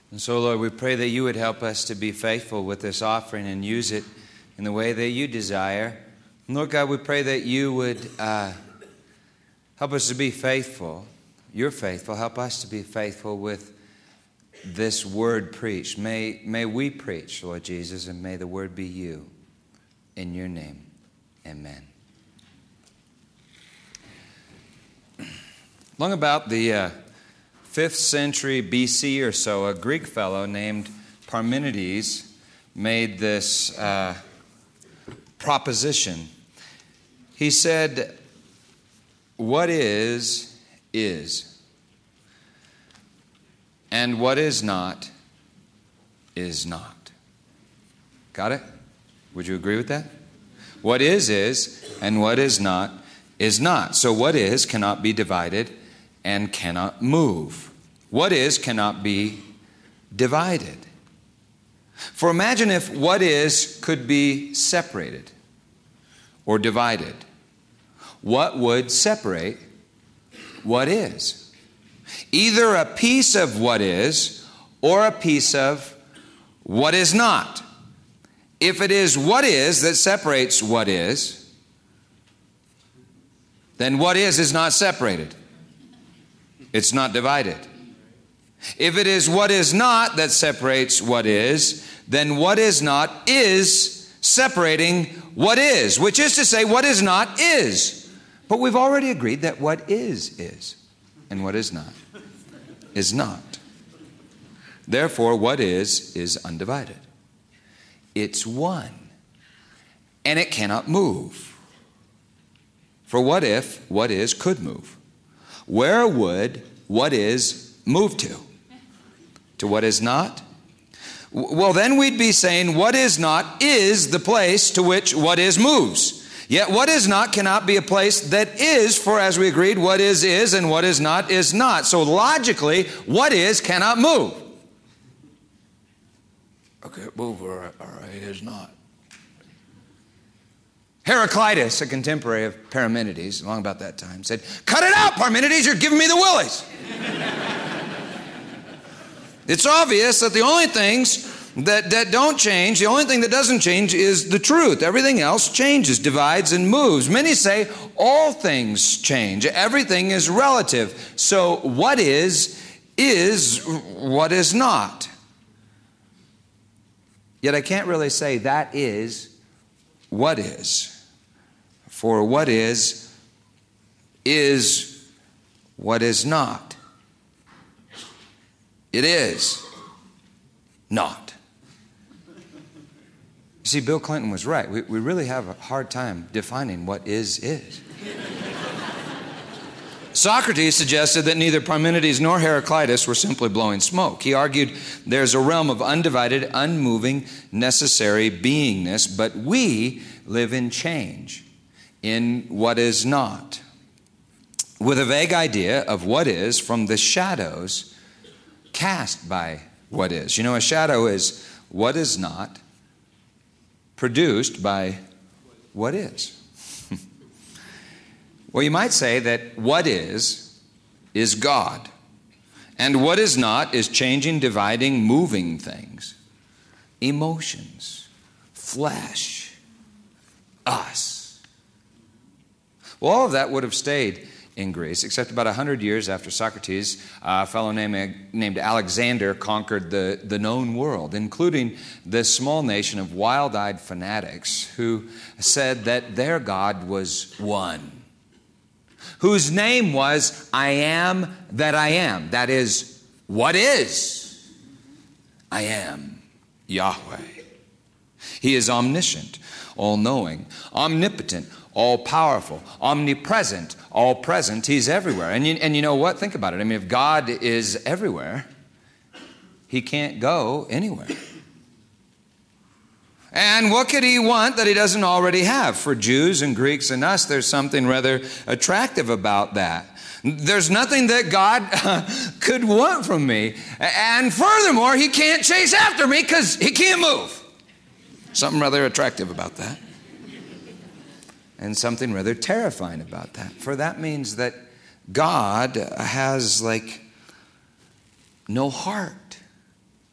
And so, Lord, we pray that you would help us to be faithful with this offering and use it in the way that you desire. And Lord God, we pray that you would help us to be faithful. You're faithful. Help us to be faithful with this word preached. May we preach, Lord Jesus, and may the word be you. In your name, amen. Long about the 5th century BC or so, a Greek fellow named Parmenides made this proposition. He said, what is, and what is not, Got it? Would you agree with that? What is, and what is not. So what is cannot be divided and cannot move. What is cannot be divided. For imagine if what is could be separated or divided. What would separate what is? Either a piece of what is or a piece of what is not. If it is what is that separates what is, then what is not separated. It's not divided. If it is what is not that separates what is, then what is not is separating what is, which is to say what is not is. But we've already agreed that what is, and what is not. Therefore, what is undivided. It's one, and it cannot move. For what if what is could move? Where would what is move to? To what is not? Well, then we'd be saying what is not is the place to which what is moves. Yet what is not cannot be a place that is, for as we agreed, what is and what is not is not. So logically, what is cannot move. Okay, move, all right, is not. Heraclitus, a contemporary of Parmenides, long about that time, said, "Cut it out, Parmenides, you're giving me the willies." It's obvious that the only things that don't change, the only thing that doesn't change is the truth. Everything else changes, divides, and moves. Many say all things change. Everything is relative. So what is what is not. Yet I can't really say that is what is. For what is what is not. It is not. You see, Bill Clinton was right. We really have a hard time defining what is. Socrates suggested that neither Parmenides nor Heraclitus were simply blowing smoke. He argued there's a realm of undivided, unmoving, necessary beingness, but we live in change, in what is not, with a vague idea of what is from the shadows cast by what is. You know, a shadow is what is not produced by what is. Well, you might say that what is God, and what is not is changing, dividing, moving things, emotions, flesh, us. Well, all of that would have stayed in Greece, except about 100 years after Socrates, a fellow named Alexander conquered the known world, including this small nation of wild-eyed fanatics who said that their God was one, whose name was I am that I am. That is, what is? I am Yahweh. He is omniscient, all-knowing, omnipotent, all-powerful, omnipresent, all-present. He's everywhere. And you know what? Think about it. I mean, if God is everywhere, he can't go anywhere. And what could he want that he doesn't already have? For Jews and Greeks and us, there's something rather attractive about that. There's nothing that God could want from me. And furthermore, he can't chase after me because he can't move. Something rather attractive about that. And something rather terrifying about that. For that means that God has no heart.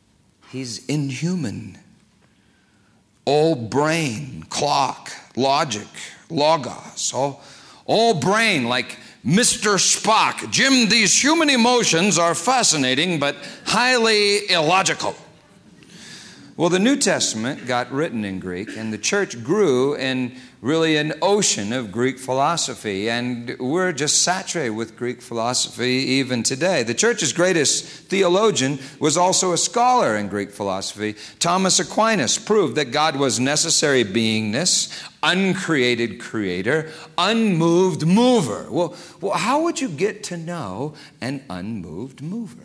He's inhuman. All brain, clock, logic, logos, all brain like Mr. Spock. Jim, these human emotions are fascinating but highly illogical. Well, the New Testament got written in Greek, and the church grew in really an ocean of Greek philosophy, and we're just saturated with Greek philosophy even today. The church's greatest theologian was also a scholar in Greek philosophy. Thomas Aquinas proved that God was necessary beingness, uncreated creator, unmoved mover. Well, how would you get to know an unmoved mover?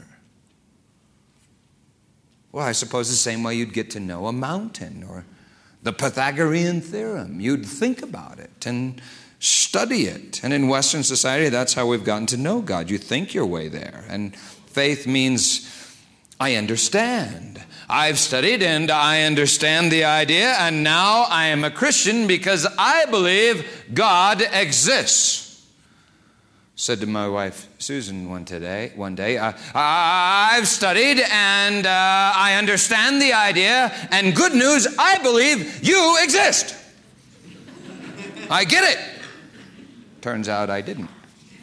Well, I suppose the same way you'd get to know a mountain or the Pythagorean theorem. You'd think about it and study it. And in Western society, that's how we've gotten to know God. You think your way there. And faith means I understand. I've studied and I understand the idea, and now I am a Christian because I believe God exists. Said to my wife Susan one day, I've studied and I understand the idea, and good news, I believe you exist. I get it. Turns out I didn't.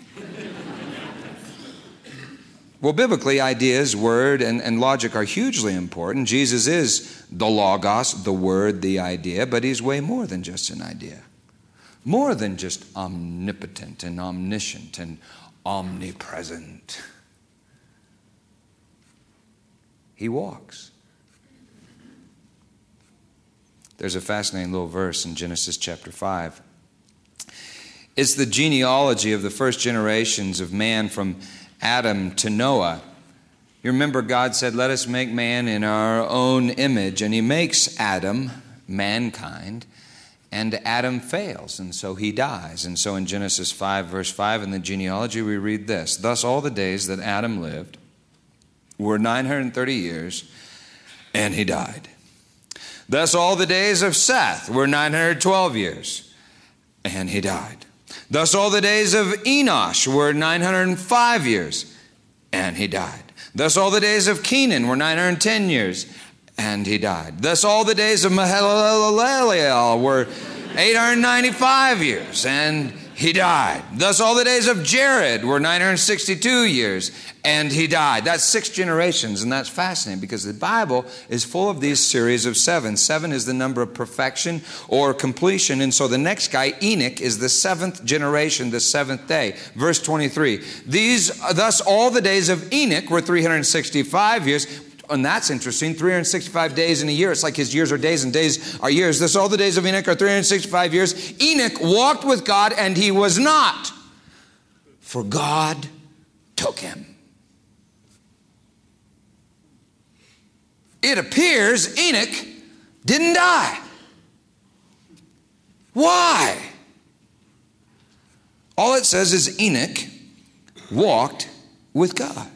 Well, biblically, ideas, word, and logic are hugely important. Jesus is the Logos, the word, the idea, but he's way more than just an idea. More than just omnipotent and omniscient and omnipresent. He walks. There's a fascinating little verse in Genesis chapter 5. It's the genealogy of the first generations of man from Adam to Noah. You remember God said, let us make man in our own image. And he makes Adam, mankind, and Adam fails, and so he dies. And so in Genesis 5, verse 5, in the genealogy, we read this. Thus all the days that Adam lived were 930 years, and he died. Thus all the days of Seth were 912 years, and he died. Thus all the days of Enosh were 905 years, and he died. Thus all the days of Kenan were 910 years, and he died. Thus all the days of Mahalalel were 895 years, and he died. Thus all the days of Jared were 962 years, and he died. That's 6 generations, and that's fascinating because the Bible is full of these series of 7. 7 is the number of perfection or completion, and so the next guy, Enoch, is the 7th generation, the 7th day. Verse 23, thus all the days of Enoch were 365 years. And that's interesting, 365 days in a year. It's like his years are days and days are years. Thus all the days of Enoch are 365 years. Enoch walked with God, and he was not, for God took him. It appears Enoch didn't die. Why? All it says is Enoch walked with God.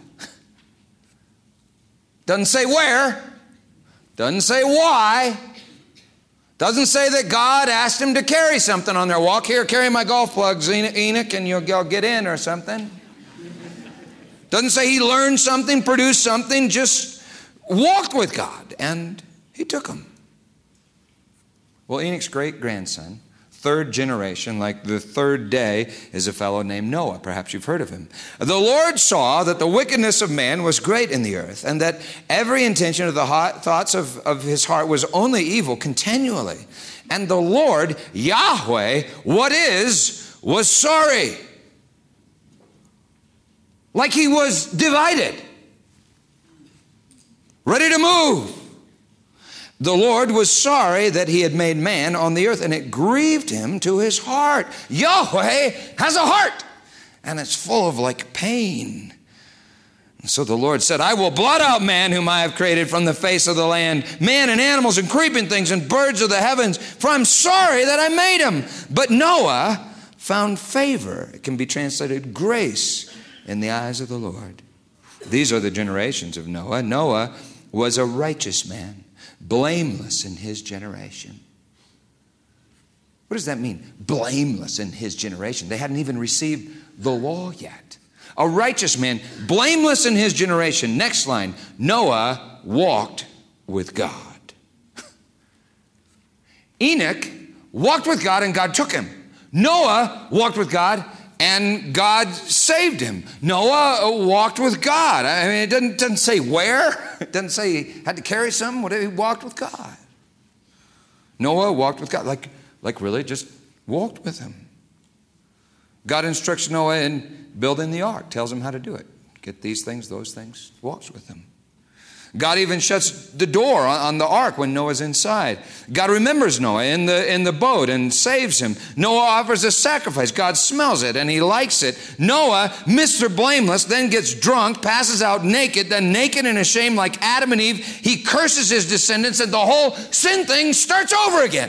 Doesn't say where. Doesn't say why. Doesn't say that God asked him to carry something on their walk. Here, carry my golf plugs, Enoch, and you'll get in or something. Doesn't say he learned something, produced something, just walked with God, and he took him. Well, Enoch's great-grandson, 3rd generation, like the 3rd day, is a fellow named Noah. Perhaps you've heard of him. The Lord saw that the wickedness of man was great in the earth, and that every intention of the thoughts of his heart was only evil continually. And the Lord, Yahweh, was sorry. Like he was divided, ready to move. The Lord was sorry that he had made man on the earth, and it grieved him to his heart. Yahweh has a heart, and it's full of like pain. And so the Lord said, I will blot out man whom I have created from the face of the land, man and animals and creeping things and birds of the heavens, for I'm sorry that I made him. But Noah found favor. It can be translated grace in the eyes of the Lord. These are the generations of Noah. Noah was a righteous man, blameless in his generation. What does that mean? Blameless in his generation. They hadn't even received the law yet. A righteous man, blameless in his generation. Next line, Noah walked with God. Enoch walked with God and God took him. Noah walked with God and God saved him. Noah walked with God. I mean, it doesn't say where. It doesn't say he had to carry something. Whatever, he walked with God. Noah walked with God, like really just walked with him. God instructs Noah in building the ark, tells him how to do it. Get these things, those things, walks with him. God even shuts the door on the ark when Noah's inside. God remembers Noah in the boat and saves him. Noah offers a sacrifice. God smells it and he likes it. Noah, Mr. Blameless, then gets drunk, passes out naked, then naked and ashamed like Adam and Eve, he curses his descendants and the whole sin thing starts over again.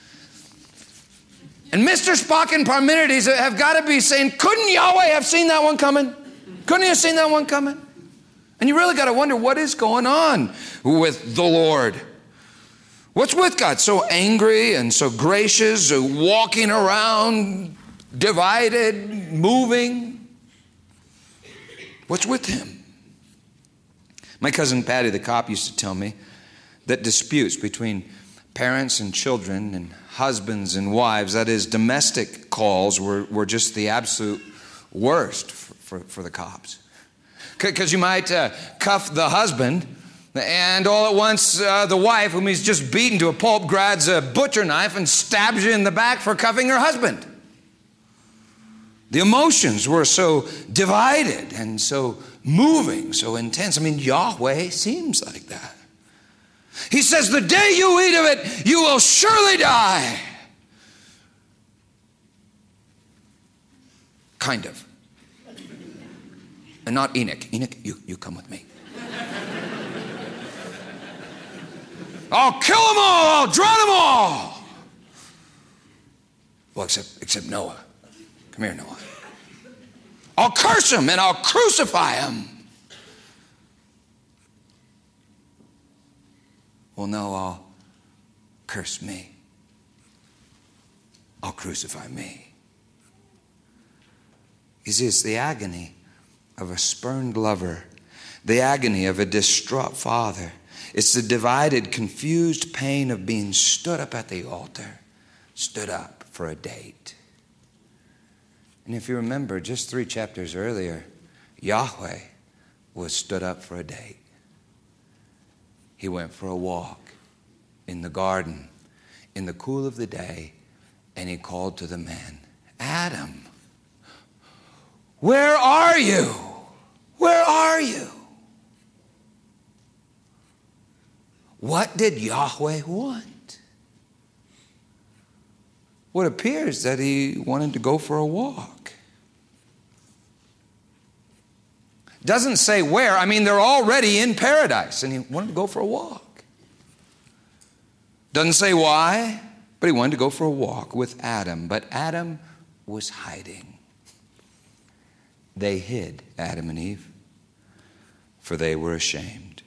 And Mr. Spock and Parmenides have got to be saying, couldn't Yahweh have seen that one coming? Couldn't he have seen that one coming? And you really got to wonder what is going on with the Lord. What's with God? So angry and so gracious, walking around, divided, moving. What's with him? My cousin Patty the cop used to tell me that disputes between parents and children and husbands and wives, that is, domestic calls, were just the absolute worst for the cops. Because you might cuff the husband, and all at once the wife, whom he's just beaten to a pulp, grabs a butcher knife and stabs you in the back for cuffing her husband. The emotions were so divided and so moving, so intense. I mean, Yahweh seems like that. He says, the day you eat of it, you will surely die. Kind of. And not Enoch. Enoch, you come with me. I'll kill them all. I'll drown them all. Well, except Noah. Come here, Noah. I'll curse him and I'll crucify him. Well, no, I'll curse me. I'll crucify me. You see, it's the agony of a spurned lover, the agony of a distraught father. It's the divided, confused pain of being stood up at the altar, stood up for a date. And if you remember, just 3 chapters earlier, Yahweh was stood up for a date. He went for a walk in the garden in the cool of the day, and he called to the man, Adam, where are you? Where are you? What did Yahweh want? Well, it appears that he wanted to go for a walk. Doesn't say where. I mean, they're already in paradise, and he wanted to go for a walk. Doesn't say why, but he wanted to go for a walk with Adam. But Adam was hiding. They hid, Adam and Eve, for they were ashamed.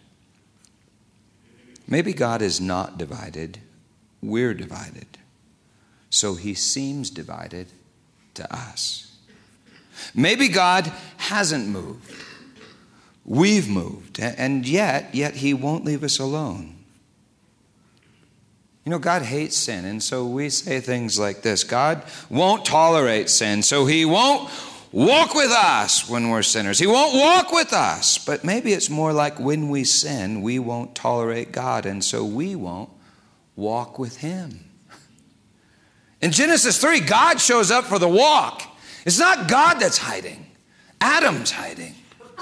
Maybe God is not divided. We're divided. So he seems divided to us. Maybe God hasn't moved. We've moved. And yet he won't leave us alone. You know, God hates sin. And so we say things like this. God won't tolerate sin. So he won't walk with us when we're sinners. He won't walk with us. But maybe it's more like when we sin, we won't tolerate God. And so we won't walk with him. In Genesis 3, God shows up for the walk. It's not God that's hiding. Adam's hiding.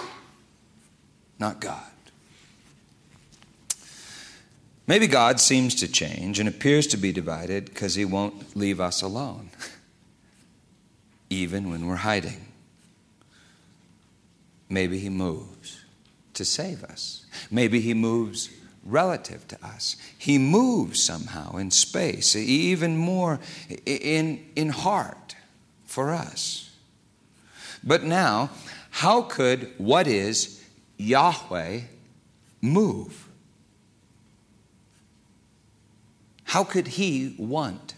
Not God. Maybe God seems to change and appears to be divided because he won't leave us alone, even when we're hiding. Maybe he moves to save us. Maybe he moves relative to us. He moves somehow in space, even more in heart for us. But now, how could what is Yahweh move? How could he want,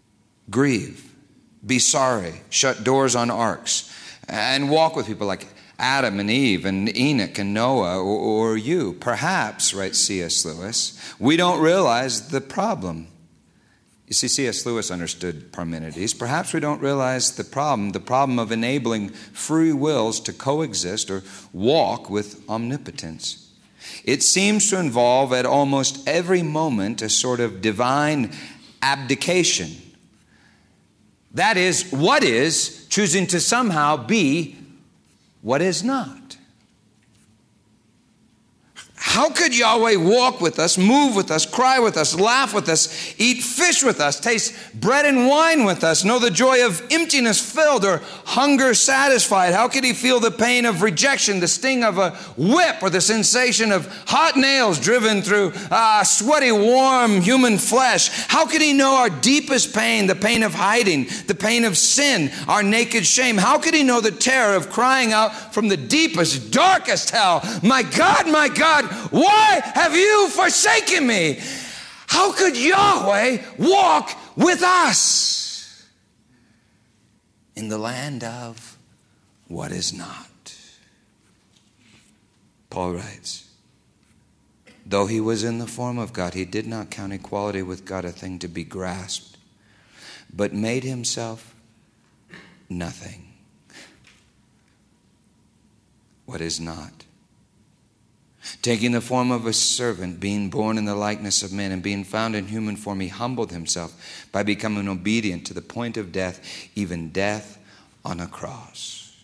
grieve, be sorry, shut doors on arks, and walk with people like Adam and Eve and Enoch and Noah or you. Perhaps, writes C.S. Lewis, we don't realize the problem. You see, C.S. Lewis understood Parmenides. Perhaps we don't realize the problem of enabling free wills to coexist or walk with omnipotence. It seems to involve at almost every moment a sort of divine abdication. That is, what is choosing to somehow be what is not. How could Yahweh walk with us, move with us, cry with us, laugh with us, eat fish with us, taste bread and wine with us, know the joy of emptiness filled or hunger satisfied? How could he feel the pain of rejection, the sting of a whip, or the sensation of hot nails driven through sweaty, warm human flesh? How could he know our deepest pain, the pain of hiding, the pain of sin, our naked shame? How could he know the terror of crying out from the deepest, darkest hell, my God, why have you forsaken me? How could Yahweh walk with us in the land of what is not? Paul writes, though he was in the form of God, he did not count equality with God a thing to be grasped, but made himself nothing. What is not? Taking the form of a servant, being born in the likeness of men, and being found in human form, he humbled himself by becoming obedient to the point of death, even death on a cross.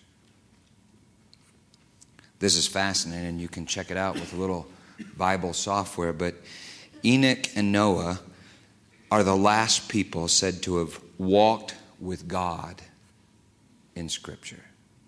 This is fascinating. You can check it out with a little Bible software, but Enoch and Noah are the last people said to have walked with God in Scripture.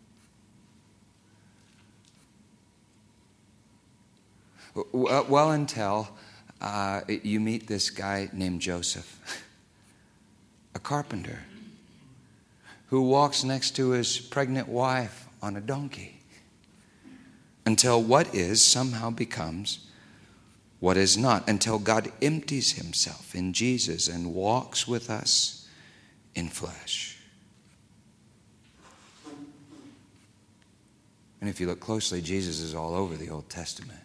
Well, until you meet this guy named Joseph, a carpenter, who walks next to his pregnant wife on a donkey, until what is somehow becomes what is not, until God empties himself in Jesus and walks with us in flesh. And if you look closely, Jesus is all over the Old Testament.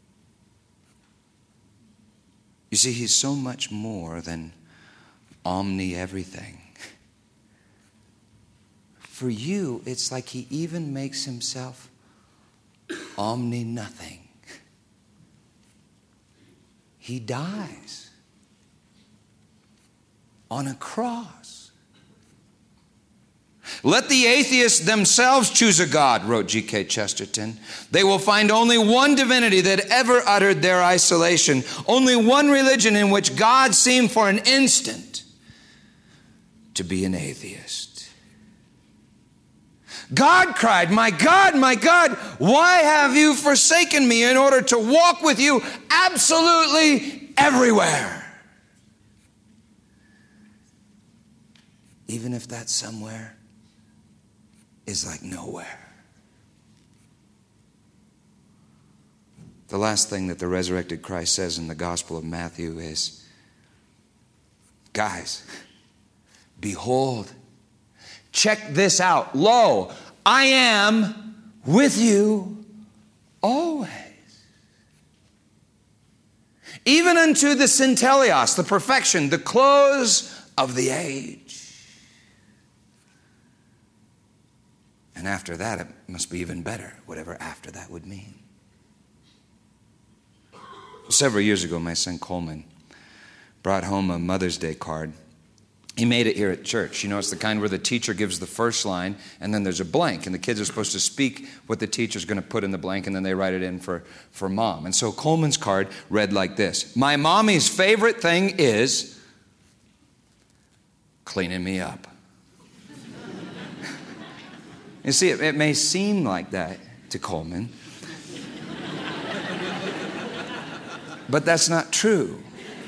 You see, he's so much more than omni-everything. For you, it's like he even makes himself omni-nothing. He dies on a cross. Let the atheists themselves choose a God, wrote G.K. Chesterton. They will find only one divinity that ever uttered their isolation, only one religion in which God seemed for an instant to be an atheist. God cried, my God, why have you forsaken me in order to walk with you absolutely everywhere? Even if that somewhere is like nowhere. The last thing that the resurrected Christ says in the Gospel of Matthew is, guys, behold, check this out. Lo, I am with you always. Even unto the centelios, the perfection, the close of the age. And after that, it must be even better, whatever after that would mean. Several years ago, my son Coleman brought home a Mother's Day card. He made it here at church. You know, it's the kind where the teacher gives the first line, and then there's a blank, and the kids are supposed to speak what the teacher's going to put in the blank, and then they write it in for mom. And so Coleman's card read like this: my mommy's favorite thing is cleaning me up. You see, it may seem like that to Coleman, but that's not true.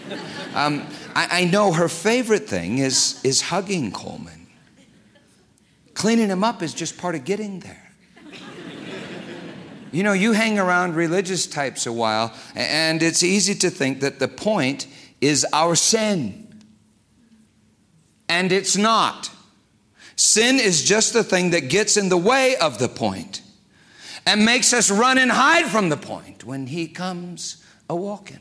I know her favorite thing is hugging Coleman. Cleaning him up is just part of getting there. You know, you hang around religious types a while, and it's easy to think that the point is our sin. And it's not. Sin is just the thing that gets in the way of the point. and makes us run and hide from the point when he comes a-walking.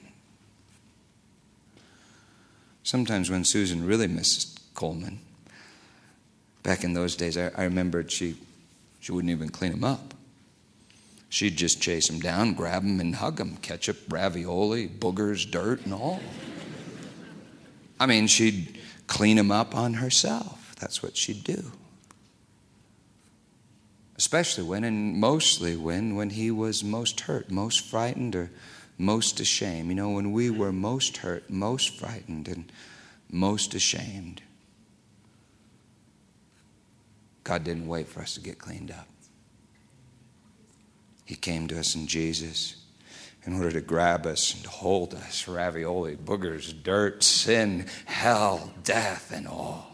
Sometimes when Susan really misses Coleman, back in those days, I remembered she wouldn't even clean him up. She'd just chase him down, grab him, and hug him. Ketchup, ravioli, boogers, dirt, and all. I mean, she'd clean him up on herself. That's what she'd do. Especially when, and mostly when he was most hurt, most frightened, or most ashamed. You know, when we were most hurt, most frightened, and most ashamed, God didn't wait for us to get cleaned up. He came to us in Jesus in order to grab us and hold us. Ravioli, boogers, dirt, sin, hell, death, and all.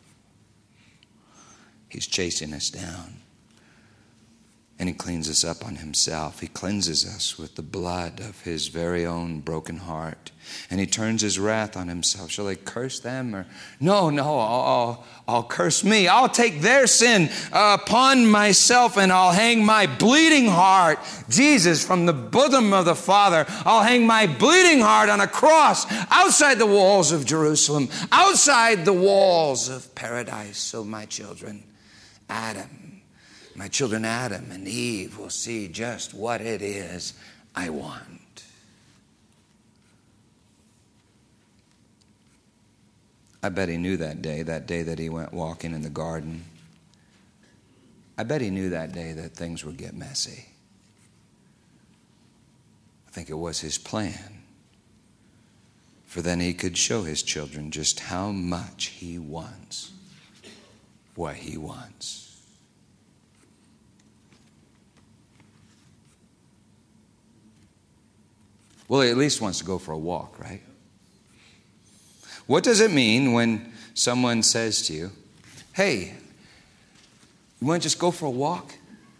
He's chasing us down. And he cleans us up on himself. He cleanses us with the blood of his very own broken heart. And he turns his wrath on himself. Shall I curse them? Or no, I'll curse me. I'll take their sin upon myself, and I'll hang my bleeding heart, Jesus, from the bosom of the Father. I'll hang my bleeding heart on a cross outside the walls of Jerusalem, outside the walls of paradise. So my children, my children Adam and Eve will see just what it is I want. I bet he knew that day that he went walking in the garden. I bet he knew that day that things would get messy. I think it was his plan. For then he could show his children just how much he wants what he wants. Well, he at least wants to go for a walk, right? What does it mean when someone says to you, hey, you want to just go for a walk?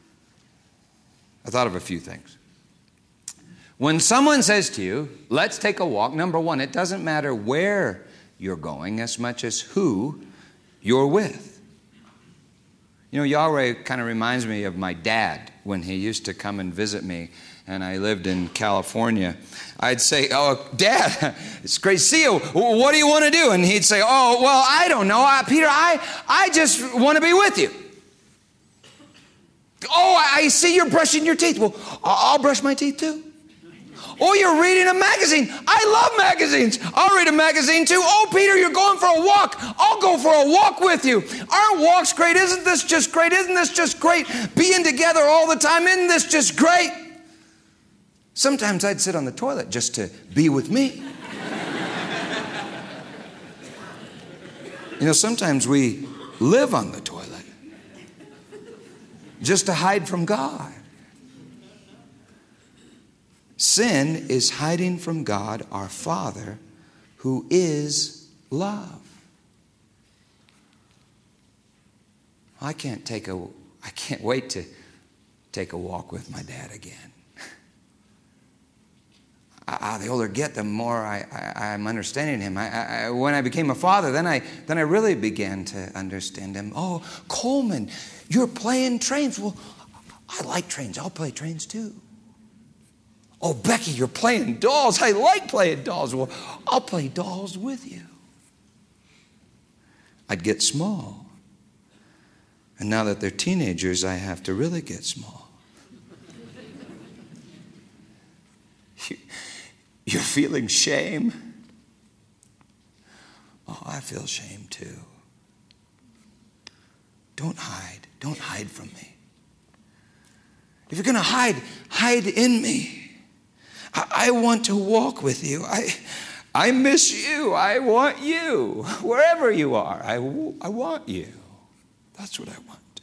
I thought of a few things. When someone says to you, let's take a walk, number one, it doesn't matter where you're going as much as who you're with. You know, Yahweh kind of reminds me of my dad when he used to come and visit me, and I lived in California. I'd say, oh, Dad, it's great to see you. What do you want to do? And he'd say, oh, well, I don't know. Peter, I just want to be with you. Oh, I see you're brushing your teeth. Well, I'll brush my teeth too. Oh, you're reading a magazine. I love magazines. I'll read a magazine too. Oh, Peter, you're going for a walk. I'll go for a walk with you. Aren't walks great? Isn't this just great? Isn't this just great? Being together all the time, isn't this just great? Sometimes I'd sit on the toilet just to be with me. You know, sometimes we live on the toilet just to hide from God. Sin is hiding from God, our Father, who is love. I can't wait to take a walk with my dad again. The older I get, the more I'm understanding him. When I became a father, then I really began to understand him. Oh, Coleman, you're playing trains. Well, I like trains. I'll play trains too. Oh, Becky, you're playing dolls. I like playing dolls. Well, I'll play dolls with you. I'd get small. And now that they're teenagers, I have to really get small. You're feeling shame? Oh, I feel shame too. Don't hide. Don't hide from me. If you're going to hide in me. I want to walk with you. I miss you. I want you. Wherever you are, I want you. That's what I want.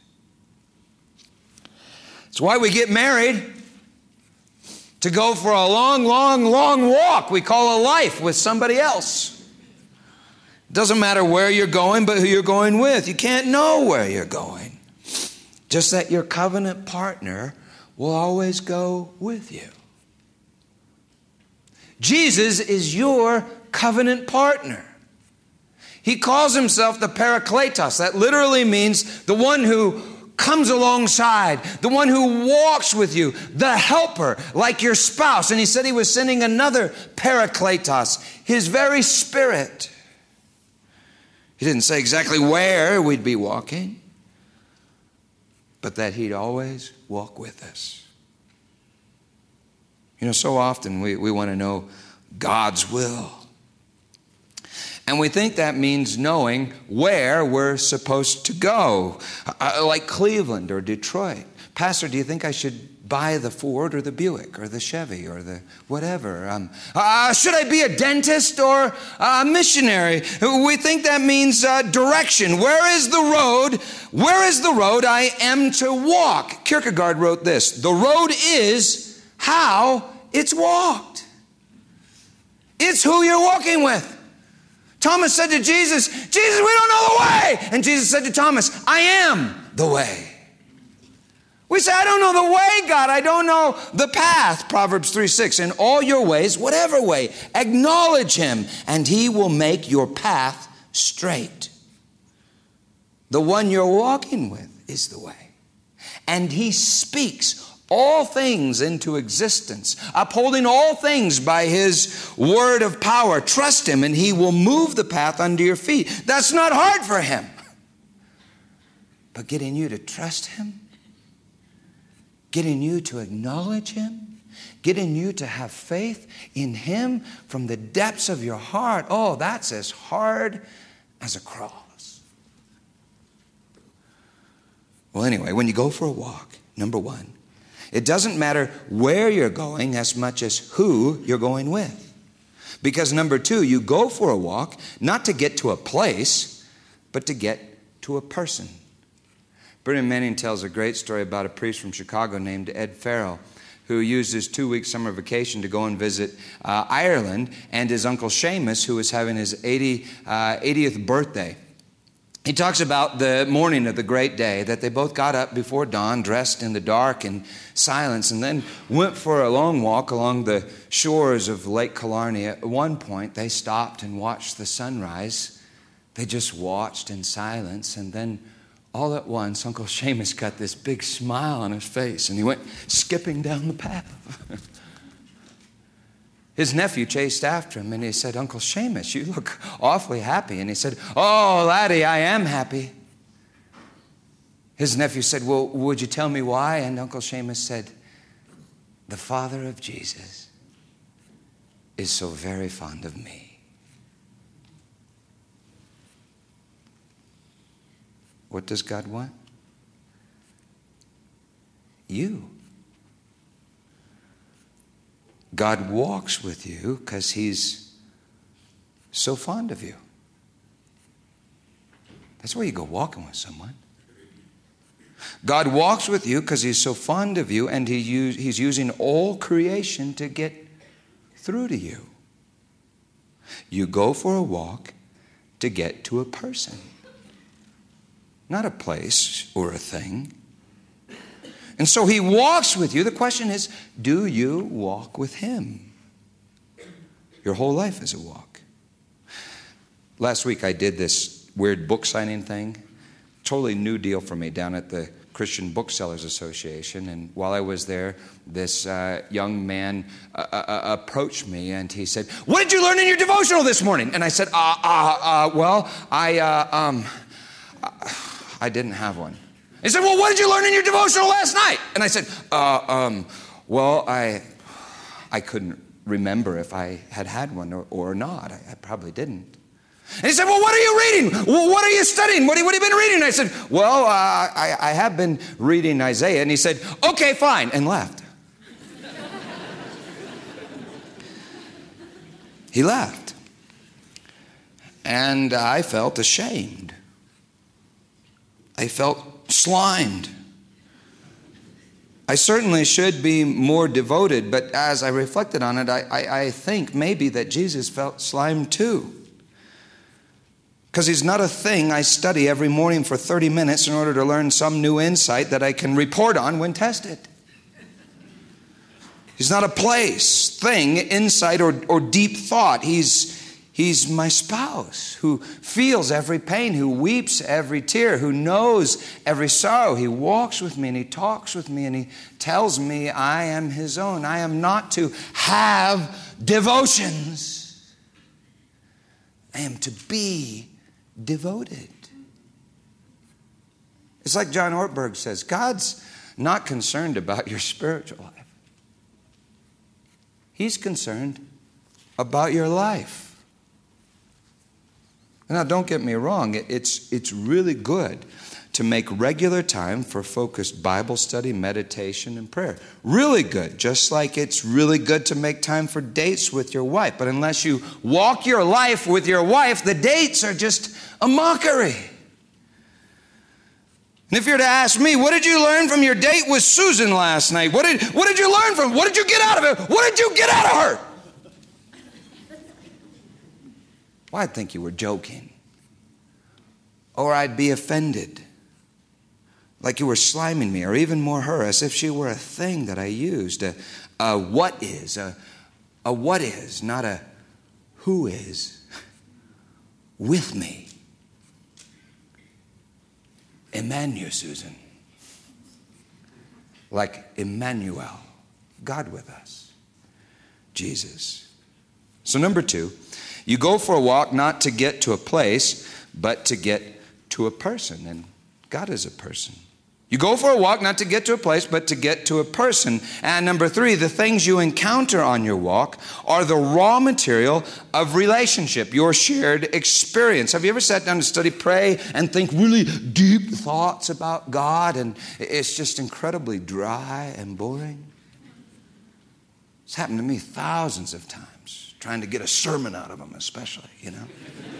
It's why we get married. To go for a long, long, long walk we call a life with somebody else. It doesn't matter where you're going, but who you're going with. You can't know where you're going. Just that your covenant partner will always go with you. Jesus is your covenant partner. He calls himself the Parakletos. That literally means the one who comes alongside, the one who walks with you, the helper, like your spouse. And he said he was sending another Parakletos, his very Spirit. He didn't say exactly where we'd be walking, but that he'd always walk with us. You know, so often we want to know God's will. And we think that means knowing where we're supposed to go, like Cleveland or Detroit. Pastor, do you think I should buy the Ford or the Buick or the Chevy or the whatever? Should I be a dentist or a missionary? We think that means direction. Where is the road? Where is the road I am to walk? Kierkegaard wrote this: the road is how it's walked. It's who you're walking with. Thomas said to Jesus, Jesus, we don't know the way. And Jesus said to Thomas, I am the way. We say, I don't know the way, God. I don't know the path. Proverbs 3:6, in all your ways, whatever way, acknowledge him, and he will make your path straight. The one you're walking with is the way. And he speaks all things into existence, upholding all things by his word of power. Trust him, and he will move the path under your feet. That's not hard for him. But getting you to trust him, getting you to acknowledge him, getting you to have faith in him from the depths of your heart, oh, that's as hard as a cross. Well, anyway, when you go for a walk, number one, it doesn't matter where you're going as much as who you're going with. Because number two, you go for a walk not to get to a place, but to get to a person. Brigham Manning tells a great story about a priest from Chicago named Ed Farrell, who used his 2-week summer vacation to go and visit Ireland, and his uncle Seamus, who was having his 80th birthday. He talks about the morning of the great day, that they both got up before dawn, dressed in the dark and silence, and then went for a long walk along the shores of Lake Killarney. At one point, they stopped and watched the sunrise. They just watched in silence, and then all at once, Uncle Seamus got this big smile on his face, and he went skipping down the path. His nephew chased after him, and he said, Uncle Seamus, you look awfully happy. And he said, oh, laddie, I am happy. His nephew said, well, would you tell me why? And Uncle Seamus said, the Father of Jesus is so very fond of me. What does God want? You. God walks with you because he's so fond of you. That's why you go walking with someone. God walks with you because he's so fond of you, and he's using all creation to get through to you. You go for a walk to get to a person, not a place or a thing. And so he walks with you. The question is, do you walk with him? Your whole life is a walk. Last week I did this weird book signing thing. Totally new deal for me down at the Christian Booksellers Association. And while I was there, this young man approached me and he said, what did you learn in your devotional this morning? And I said, well, I didn't have one. He said, well, what did you learn in your devotional last night? And I said, well, I couldn't remember if I had one or not. I probably didn't. And he said, well, what are you reading? Well, what are you studying? What have you been reading? And I said, well, I have been reading Isaiah. And he said, okay, fine, and left. He left. And I felt ashamed. I felt slimed. I certainly should be more devoted, but as I reflected on it, I think maybe that Jesus felt slimed too. Because he's not a thing I study every morning for 30 minutes in order to learn some new insight that I can report on when tested. He's not a place, thing, insight, or deep thought. He's He's my spouse who feels every pain, who weeps every tear, who knows every sorrow. He walks with me and he talks with me and he tells me I am his own. I am not to have devotions. I am to be devoted. It's like John Ortberg says, God's not concerned about your spiritual life. He's concerned about your life. Now, don't get me wrong. It's really good to make regular time for focused Bible study, meditation, and prayer. Really good. Just like it's really good to make time for dates with your wife. But unless you walk your life with your wife, the dates are just a mockery. And if you're to ask me, what did you learn from your date with Susan last night? What did you learn from? What did you get out of it? What did you get out of her? Well, I'd think you were joking. Or I'd be offended. Like you were sliming me, or even more her, as if she were a thing that I used. A what is, a what is, not a who is, with me. Emmanuel, Susan. Like Emmanuel, God with us. Jesus. So number 2, you go for a walk not to get to a place, but to get to a person. And God is a person. You go for a walk not to get to a place, but to get to a person. And number 3, the things you encounter on your walk are the raw material of relationship, your shared experience. Have you ever sat down to study, pray, and think really deep thoughts about God, and it's just incredibly dry and boring? It's happened to me thousands of times, trying to get a sermon out of them especially, you know.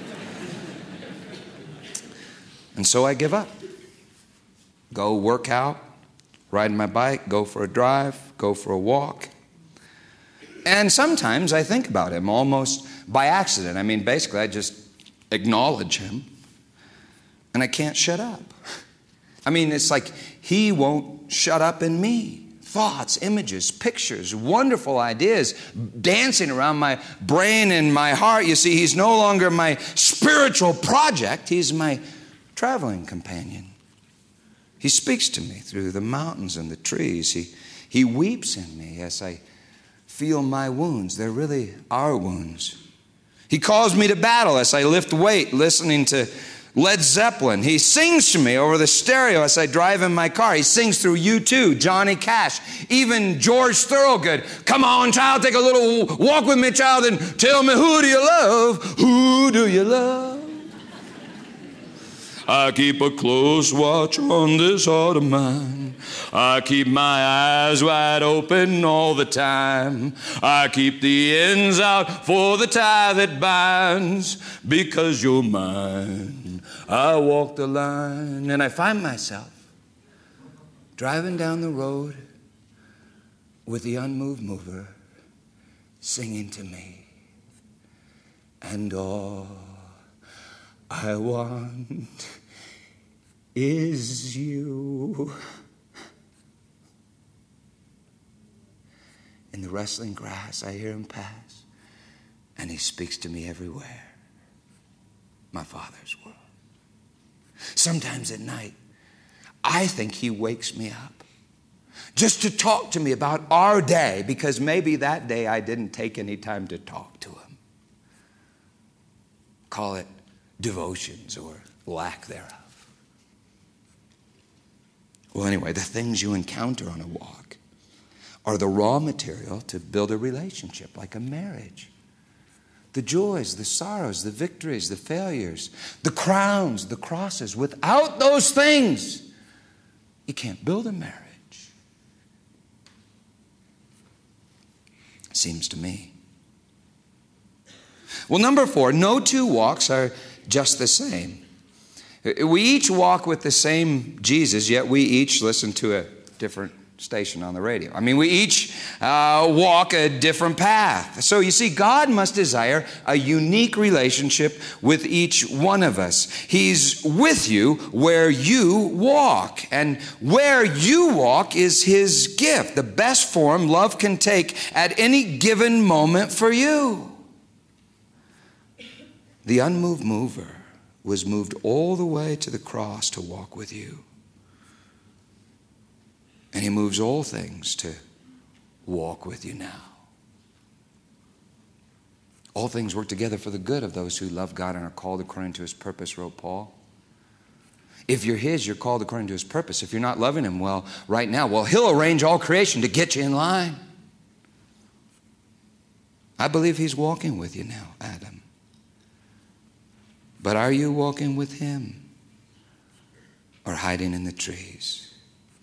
And so I give up. Go work out, ride my bike, go for a drive, go for a walk. And sometimes I think about him almost by accident. I mean, basically, I just acknowledge him, and I can't shut up. I mean, it's like he won't shut up in me. Thoughts, images, pictures, wonderful ideas dancing around my brain and my heart. You see, he's no longer my spiritual project. He's my traveling companion. He speaks to me through the mountains and the trees. He weeps in me as I feel my wounds. They're really our wounds. He calls me to battle as I lift weight, listening to Led Zeppelin. He sings to me over the stereo as I drive in my car. He sings through U2, Johnny Cash, even George Thorogood. Come on, child, take a little walk with me, child, and tell me, who do you love? Who do you love? I keep a close watch on this heart of mine. I keep my eyes wide open all the time. I keep the ends out for the tie that binds. Because you're mine, I walk the line. And I find myself driving down the road with the unmoved mover singing to me. And all I want is you. In the rustling grass, I hear him pass, and he speaks to me everywhere. My Father's world. Sometimes at night, I think he wakes me up just to talk to me about our day, because maybe that day I didn't take any time to talk to him. Call it devotions or lack thereof. Well, anyway, the things you encounter on a walk are the raw material to build a relationship, like a marriage. The joys, the sorrows, the victories, the failures, the crowns, the crosses. Without those things, you can't build a marriage. It seems to me. Well, number 4, no 2 walks are just the same. We each walk with the same Jesus, yet we each listen to a different station on the radio. I mean, we each walk a different path. So you see, God must desire a unique relationship with each one of us. He's with you where you walk. And where you walk is his gift, the best form love can take at any given moment for you. The unmoved mover was moved all the way to the cross to walk with you. And he moves all things to walk with you now. All things work together for the good of those who love God and are called according to his purpose, wrote Paul. If you're his, you're called according to his purpose. If you're not loving him well right now, well, he'll arrange all creation to get you in line. I believe he's walking with you now, Adam. But are you walking with him or hiding in the trees?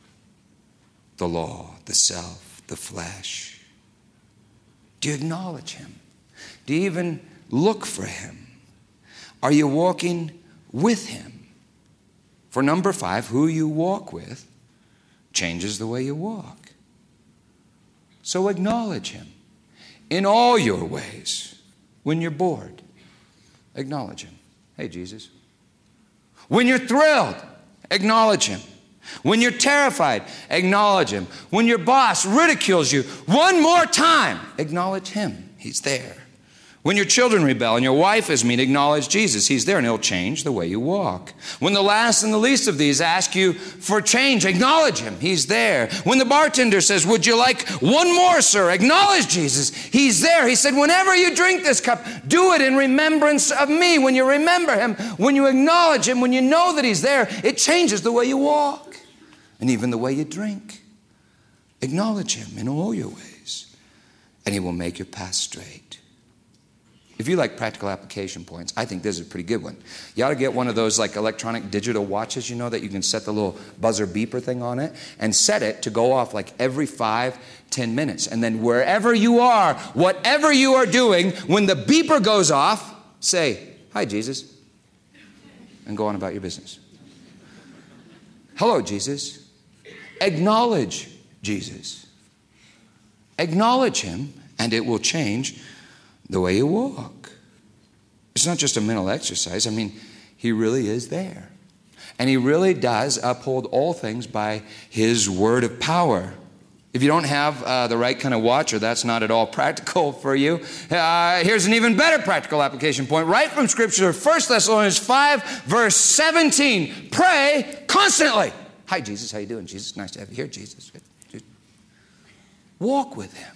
The law, the self, the flesh. Do you acknowledge him? Do you even look for him? Are you walking with him? For number 5, who you walk with changes the way you walk. So acknowledge him in all your ways. When you're bored, acknowledge him. Hey, Jesus. When you're thrilled, acknowledge him. When you're terrified, acknowledge him. When your boss ridicules you one more time, acknowledge him. He's there. When your children rebel and your wife is mean, acknowledge Jesus. He's there and he'll change the way you walk. When the last and the least of these ask you for change, acknowledge him. He's there. When the bartender says, would you like one more, sir? Acknowledge Jesus. He's there. He said, whenever you drink this cup, do it in remembrance of me. When you remember him, when you acknowledge him, when you know that he's there, it changes the way you walk and even the way you drink. Acknowledge him in all your ways and he will make your path straight. If you like practical application points, I think this is a pretty good one. You ought to get one of those like electronic digital watches, that you can set the little buzzer beeper thing on it and set it to go off like every 5-10 minutes. And then wherever you are, whatever you are doing, when the beeper goes off, say, hi, Jesus, and go on about your business. Hello, Jesus. Acknowledge Jesus. Acknowledge him, and it will change the way you walk. It's not just a mental exercise. He really is there. And he really does uphold all things by his word of power. If you don't have the right kind of watch, or that's not at all practical for you, here's an even better practical application point right from Scripture, 1 Thessalonians 5, verse 17. Pray constantly. Hi, Jesus. How you doing, Jesus? Nice to have you here, Jesus. Walk with him.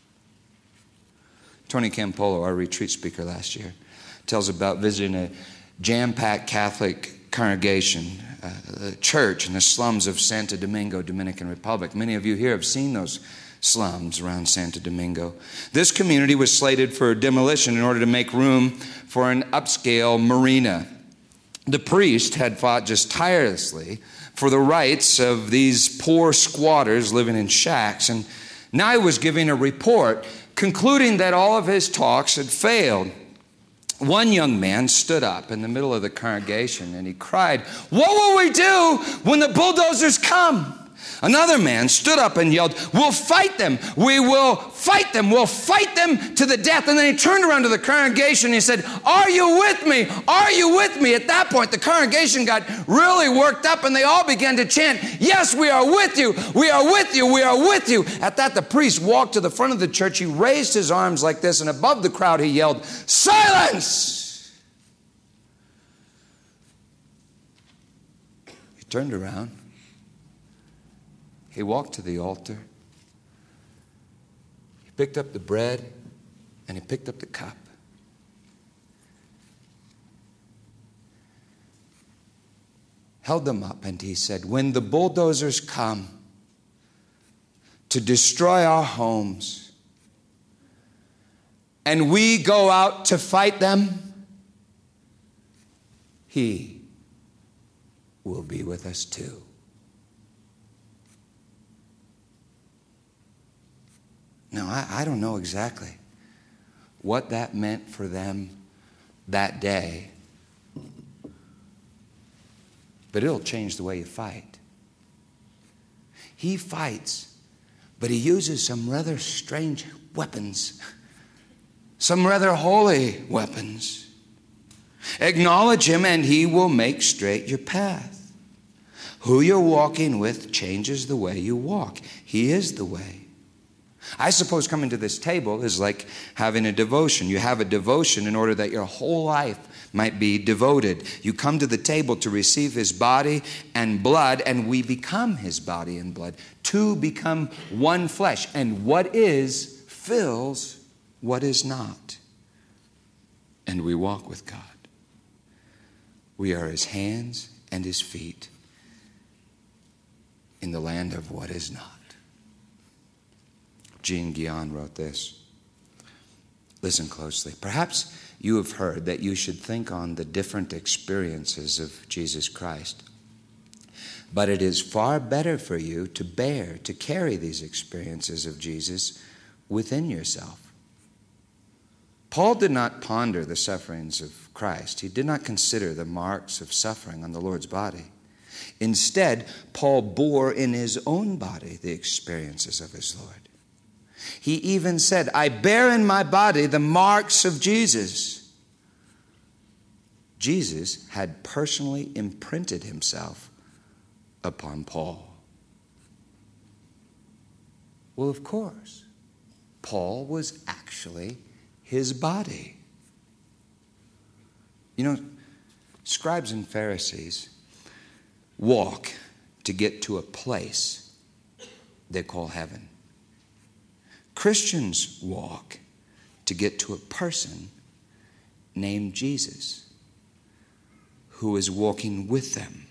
Tony Campolo, our retreat speaker last year, tells about visiting a jam-packed Catholic congregation, a church in the slums of Santo Domingo, Dominican Republic. Many of you here have seen those slums around Santo Domingo. This community was slated for demolition in order to make room for an upscale marina. The priest had fought just tirelessly for the rights of these poor squatters living in shacks, and now he was giving a report concluding that all of his talks had failed. One young man stood up in the middle of the congregation and he cried, "What will we do when the bulldozers come?" Another man stood up and yelled, "We'll fight them. We will fight them. We'll fight them to the death." And then he turned around to the congregation and he said, "Are you with me? Are you with me?" At that point, the congregation got really worked up and they all began to chant, "Yes, we are with you. We are with you. We are with you." At that, the priest walked to the front of the church. He raised his arms like this, and above the crowd, he yelled, "Silence!" He turned around. He walked to the altar. He picked up the bread and he picked up the cup. Held them up and he said, "When the bulldozers come to destroy our homes and we go out to fight them, he will be with us too." Now, I don't know exactly what that meant for them that day, but it'll change the way you fight. He fights, but he uses some rather strange weapons, some rather holy weapons. Acknowledge him and he will make straight your path. Who you're walking with changes the way you walk. He is the way. I suppose coming to this table is like having a devotion. You have a devotion in order that your whole life might be devoted. You come to the table to receive his body and blood, and we become his body and blood. Two become one flesh, and what is fills what is not. And we walk with God. We are his hands and his feet in the land of what is not. Jean Guion wrote this. Listen closely. Perhaps you have heard that you should think on the different experiences of Jesus Christ. But it is far better for you to bear, to carry these experiences of Jesus within yourself. Paul did not ponder the sufferings of Christ. He did not consider the marks of suffering on the Lord's body. Instead, Paul bore in his own body the experiences of his Lord. He even said, I bear in my body the marks of Jesus. Jesus had personally imprinted himself upon Paul. Well, of course, Paul was actually his body. You know, scribes and Pharisees walk to get to a place they call heaven. Christians walk to get to a person named Jesus who is walking with them.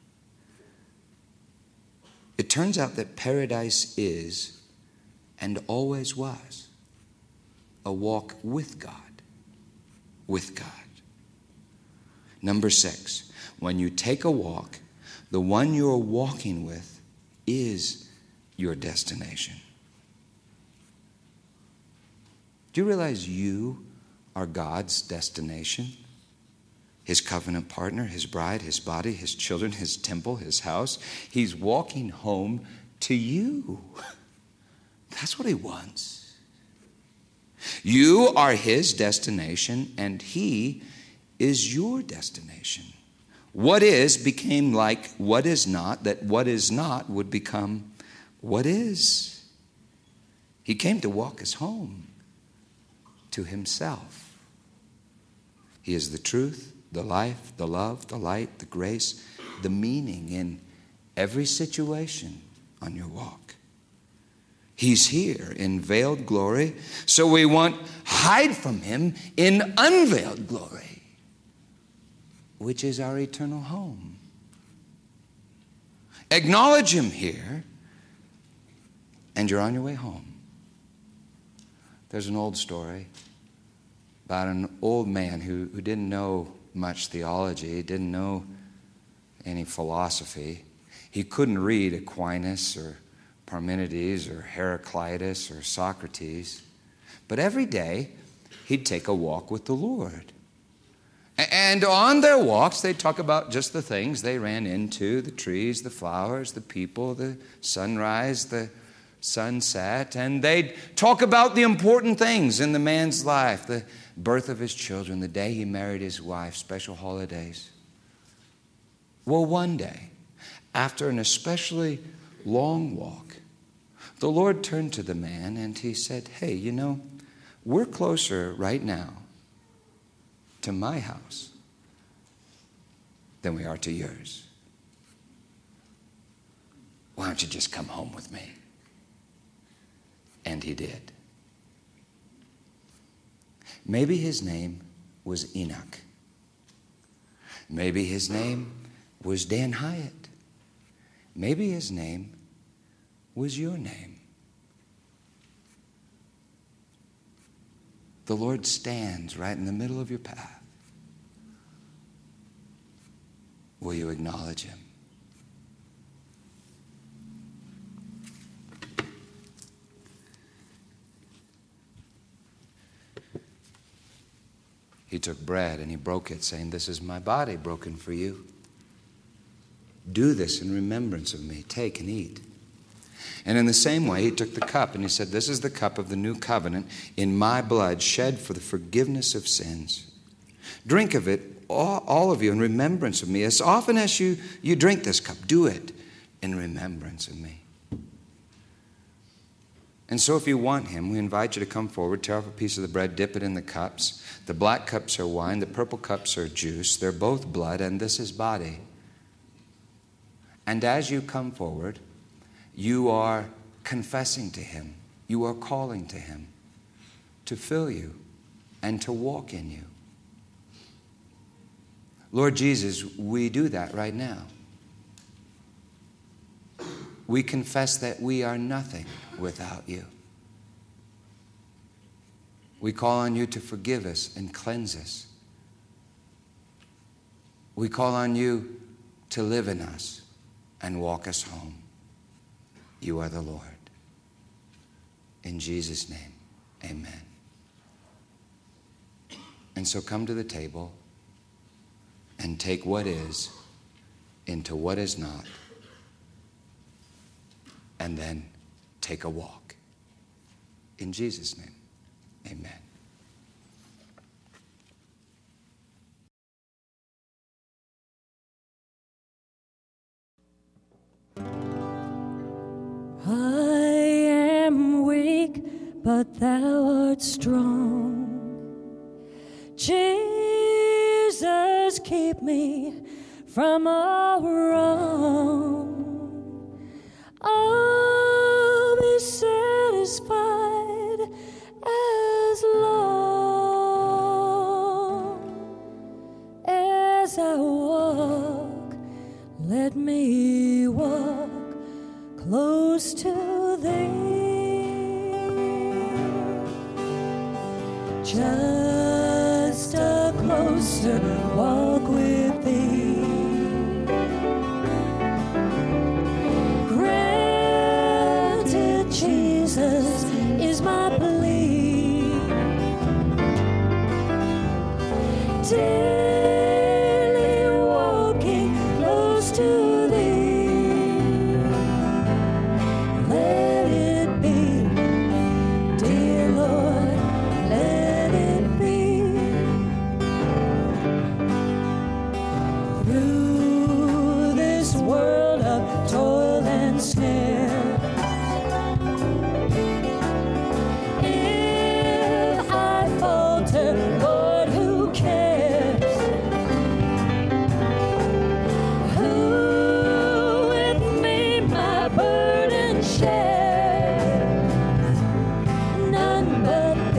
It turns out that paradise is and always was a walk with God. With God. Number 6, when you take a walk, the one you're walking with is your destination. Do you realize you are God's destination? His covenant partner, his bride, his body, his children, his temple, his house. He's walking home to you. That's what he wants. You are his destination, and he is your destination. What is became like what is not, that what is not would become what is. He came to walk us home to himself. He is the truth, the life, the love, the light, the grace, the meaning in every situation on your walk. He's here in veiled glory, so we won't hide from him in unveiled glory, which is our eternal home. Acknowledge him here, and you're on your way home. There's an old story about an old man who didn't know much theology, didn't know any philosophy. He couldn't read Aquinas or Parmenides or Heraclitus or Socrates. But every day, he'd take a walk with the Lord. And on their walks, they'd talk about just the things they ran into, the trees, the flowers, the people, the sunrise, the sunset. And they'd talk about the important things in the man's life, the birth of his children, the day he married his wife, special holidays. Well, one day, after an especially long walk, the Lord turned to the man and he said, hey, you know, we're closer right now to my house than we are to yours. Why don't you just come home with me? And he did. Maybe his name was Enoch. Maybe his name was Dan Hyatt. Maybe his name was your name. The Lord stands right in the middle of your path. Will you acknowledge him? He took bread and he broke it, saying, this is my body broken for you. Do this in remembrance of me. Take and eat. And in the same way, he took the cup and he said, this is the cup of the new covenant in my blood, shed for the forgiveness of sins. Drink of it, all of you, in remembrance of me. As often as you drink this cup, do it in remembrance of me. And so if you want him, we invite you to come forward, tear off a piece of the bread, dip it in the cups. The black cups are wine, the purple cups are juice. They're both blood, and this is body. And as you come forward, you are confessing to him. You are calling to him to fill you and to walk in you. Lord Jesus, we do that right now. We confess that we are nothing without you. We call on you to forgive us and cleanse us. We call on you to live in us and walk us home. You are the Lord. In Jesus' name, amen. And so come to the table and take what is into what is not, and then take a walk. In Jesus' name, amen. I am weak, but thou art strong. Jesus, keep me from all wrong. I'll be satisfied as long as I walk. Let me walk close to thee, just a closer walk with thee. Granted, Jesus is my plea. Daily walking close to thee. Let it be, dear Lord, let it be. Through this world of toil and snare, if I falter, Lord, who cares? Who with me my burden shares? None but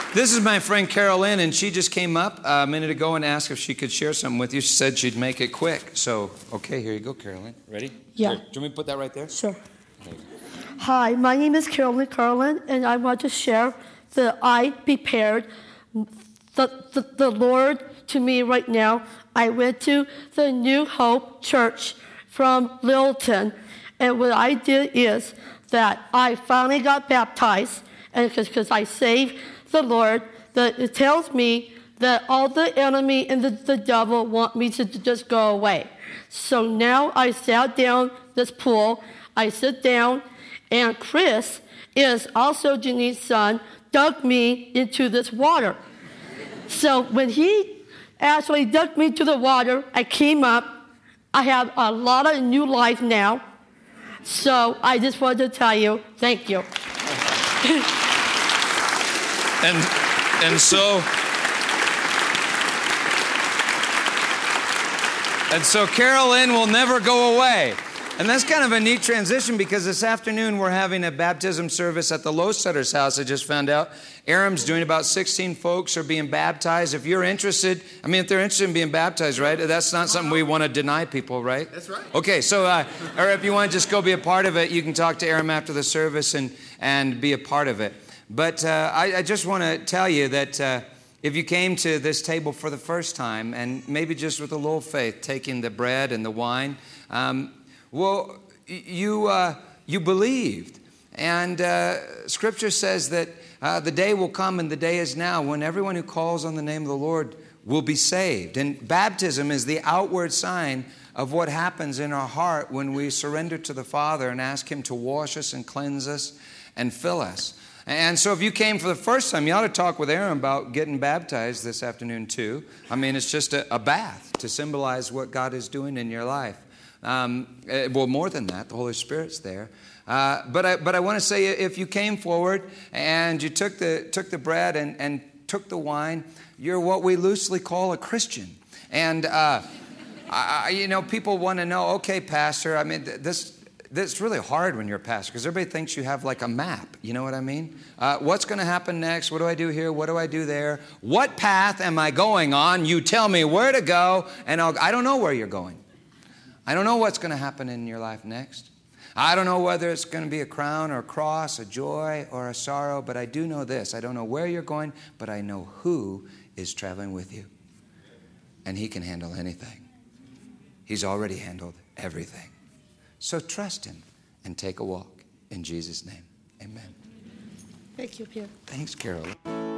This is my friend Carolyn, and she just came up a minute ago and asked if she could share something with you. She said she'd make it quick. So, okay, here you go, Carolyn. Ready? Yeah. Here, do you want me to put that right there? Sure. Hi, my name is Carolyn, and I want to share that I prepared the Lord to me right now. I went to the New Hope Church from Littleton, and what I did is that I finally got baptized, and because I saved the Lord, that it tells me that all the enemy and the devil want me to just go away. So now I sat down this pool, I sit down, and Chris is also Janine's son, dug me into this water. So when he actually dug me to the water, I came up. I have a lot of new life now. So I just wanted to tell you, thank you. And so Carolyn will never go away. And that's kind of a neat transition because this afternoon we're having a baptism service at the Lowsetter's house. I just found out Aram's doing about 16 folks are being baptized. If you're interested, if they're interested in being baptized, right? That's not something we want to deny people, right? That's right. Okay, so, or if you want to just go be a part of it, you can talk to Aram after the service and be a part of it. But I just want to tell you that if you came to this table for the first time and maybe just with a little faith, taking the bread and the wine, you believed. And Scripture says that the day will come, and the day is now, when everyone who calls on the name of the Lord will be saved. And baptism is the outward sign of what happens in our heart when we surrender to the Father and ask Him to wash us and cleanse us and fill us. And so if you came for the first time, you ought to talk with Aaron about getting baptized this afternoon too. It's just a bath to symbolize what God is doing in your life. Well, more than that, the Holy Spirit's there. But I want to say, if you came forward and you took the bread and took the wine, you're what we loosely call a Christian. And people want to know, okay, Pastor. This really hard when you're a pastor because everybody thinks you have like a map. You know what I mean? What's going to happen next? What do I do here? What do I do there? What path am I going on? You tell me where to go, and I don't know where you're going. I don't know what's going to happen in your life next. I don't know whether it's going to be a crown or a cross, a joy or a sorrow, but I do know this. I don't know where you're going, but I know who is traveling with you. And He can handle anything. He's already handled everything. So trust Him and take a walk in Jesus' name. Amen. Thank you, Pierre. Thanks, Carol.